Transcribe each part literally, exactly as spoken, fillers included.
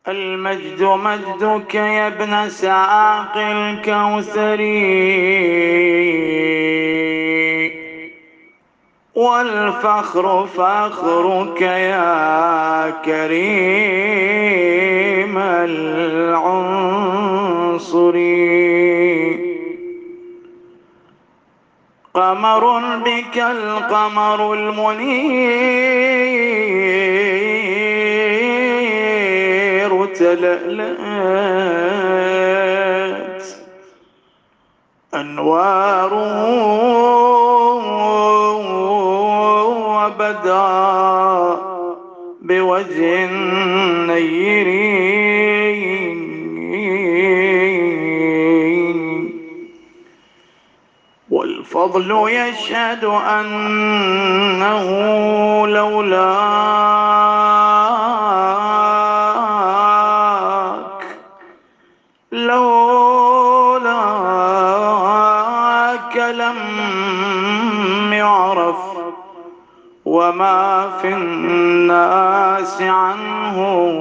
المجد مجدك يا ابن ساق الكوثر، والفخر فخرك يا كريم العنصر. قمر بك القمر المنير تلألأت أنواره وبدا بوجه نير، والفضل يشهد أنه لولاك لولاك لم يعرف، وما في الناس عنه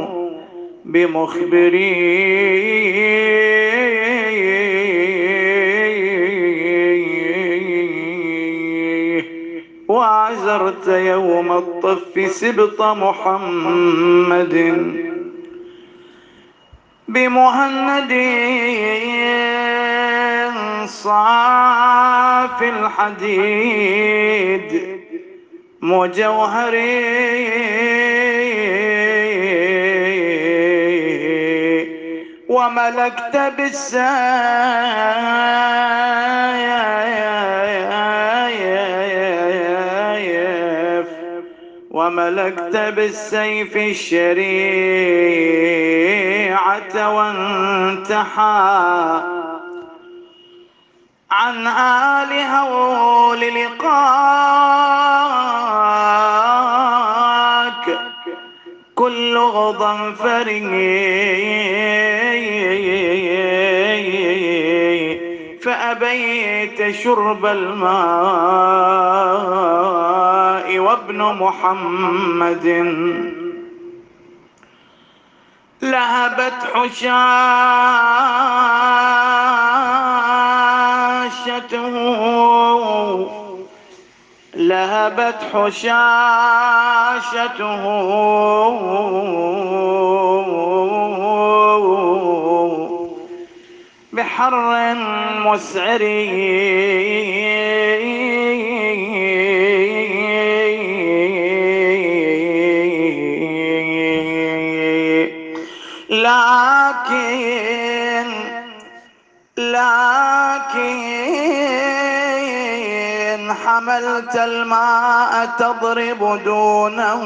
بمخبرين. وعزرت يوم الطف سبط محمد بمهند صاف الحديد مجوهر، وملكت بالسيف وملكت بالسيف الشريعة، وانتحى عن آل هول لقاك كل غضنفر، فأبيت شرب الماء وابن محمد لهبت حشاشته لهبت حشاشته بحر مسعر، لكن لكن حملت الماء تضرب دونه،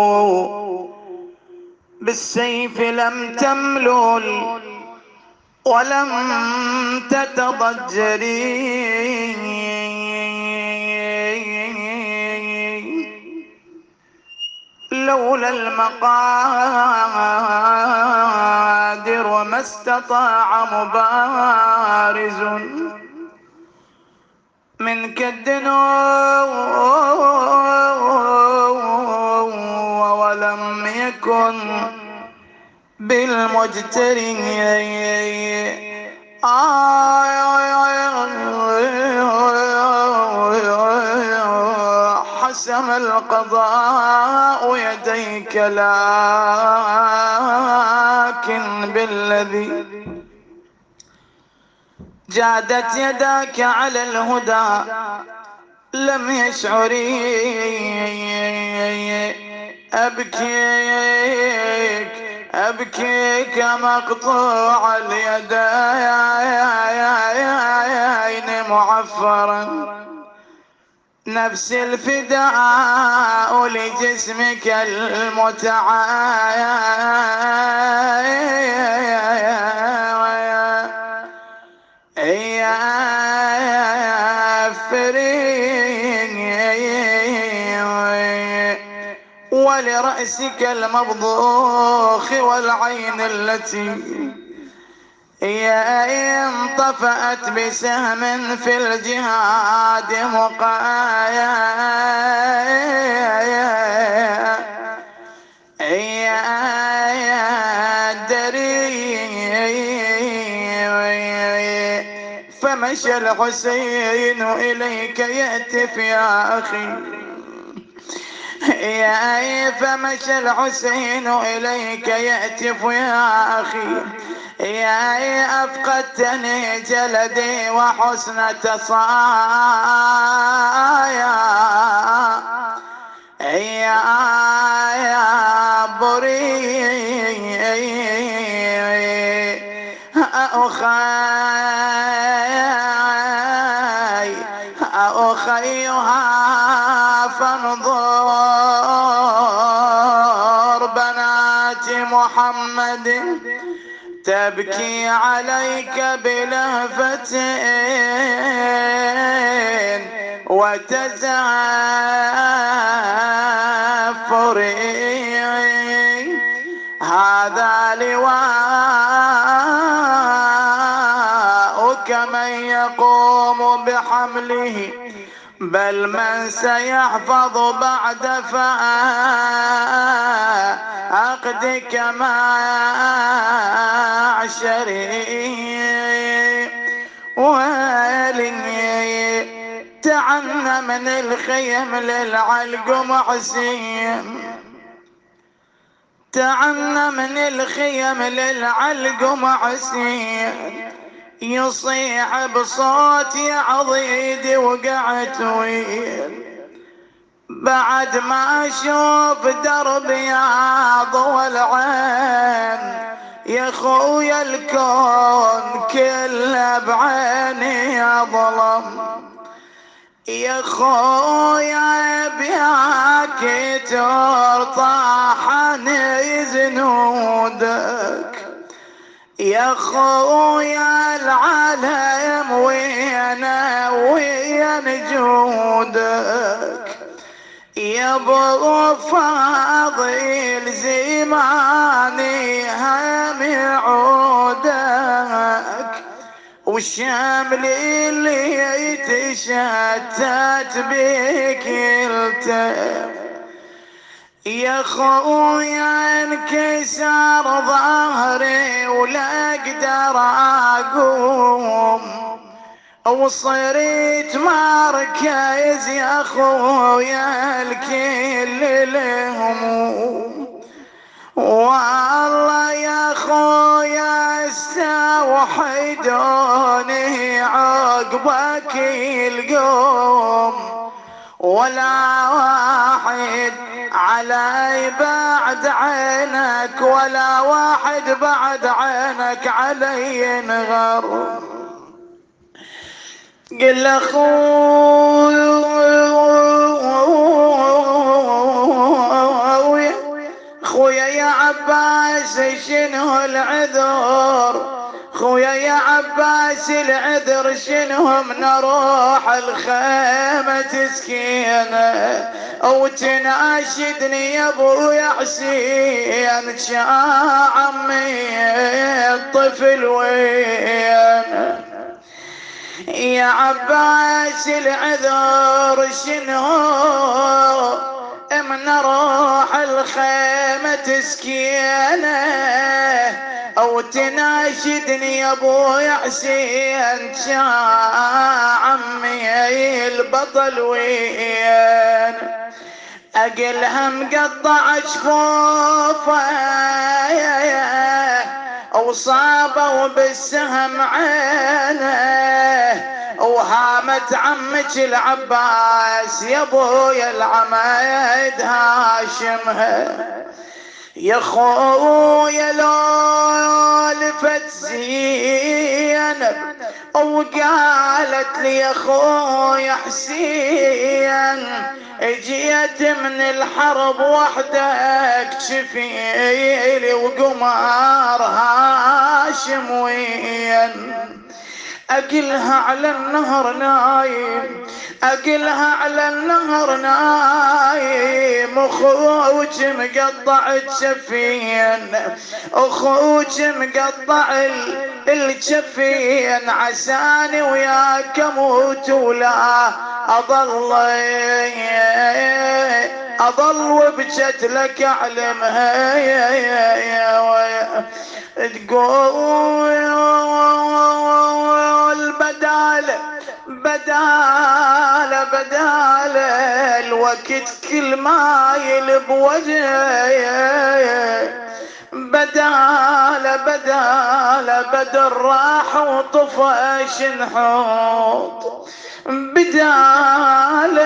بالسيف لم تملل ولم تتضجري، لولا المقادر ما استطاع مبارز من كدنو، ولم يكن بالمجتري حسم القضاء يديك، لكن بالذي جادت يداك على الهدى لم يشعري. أبكيك أبكيك مقطوع اليدين معفرا، نفس الفداء لجسمك المتعافر، ولرأسك المبضوخ والعين التي هي انطفأت بسهم في الجهاد مقايد، فمشى الحسين إليك يهتف يا أخي، يا فمشى الحسين إليك يهتف يا أخي، يا أفقدتني جلدي وحسن تصايا، يا يا بري أخي أخيها فانظر بنات محمد تبكي عليك بلهفتين وتزافرين، هذا لواءك من يقوم بحمله، بل من سيحفظ بعد فعقدك معشري، ولي تعن من الخيم للعلق محسين، تعن من الخيم للعلق محسين، يصيح بصوت يا عضيدي وقعت ويل، بعد ما اشوف دربي يا ضوى العين، يا خويا الكون كله بعيني اظلم، يا خويا بياك ترطحني زنودك، يا خويا العالم وين وين جودك، يا ابو فاضل زماني هم عودك، والشمل اللي تشتت بك التف، يا خويا انكسر ظهري ولا اقدر اقوم، وصرت مركز يا خويا الكل الهموم، والله يا خويا استوحدوني عقبك القوم، ولا واحد علي بعد عينك، ولا واحد بعد عينك علي نغر، قل اخويا خويا يا عباس شنو العذر، خويا يا عباس العذر شنو من اروح الخيمة تسكينه، او تناشدني يا ابويا حسين شا عمي الطفل وين، يا عباس العذر شنو من اروح الخيمة تسكينه، او تناشدني يا ابويا حسين شا عمي البطل وين، اقلها مقطع جفوفه وصابوا بالسهم عينه، وهامت عمك العباس يا ابويا العمايد هاشمها، يا خويا لو لفت زينب وقالت لي يا خويا حسين جيت من الحرب وحدك شفيلي وقمر هاشم وين، اقلها على النهر نايم، اقلها على النهر نايم، اخوك مقطع الجفين، اخوك مقطع الجفين، عساني وياك اموت ولا اضل اضل وبجت لك اعلمها تقول بدال بدال بدال الوقت كل ما يلب وجهه، بدال بدال بدر راح وطفش نحوط، بدال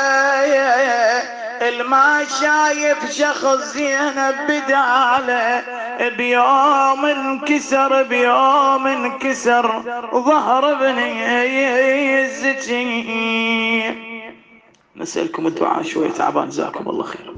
الما شايف شخص زينب، بداله بيوم انكسر بيوم انكسر ظهر ابني الزكي. نسألكم الدعاء شوي تعبان، جزاكم الله خير.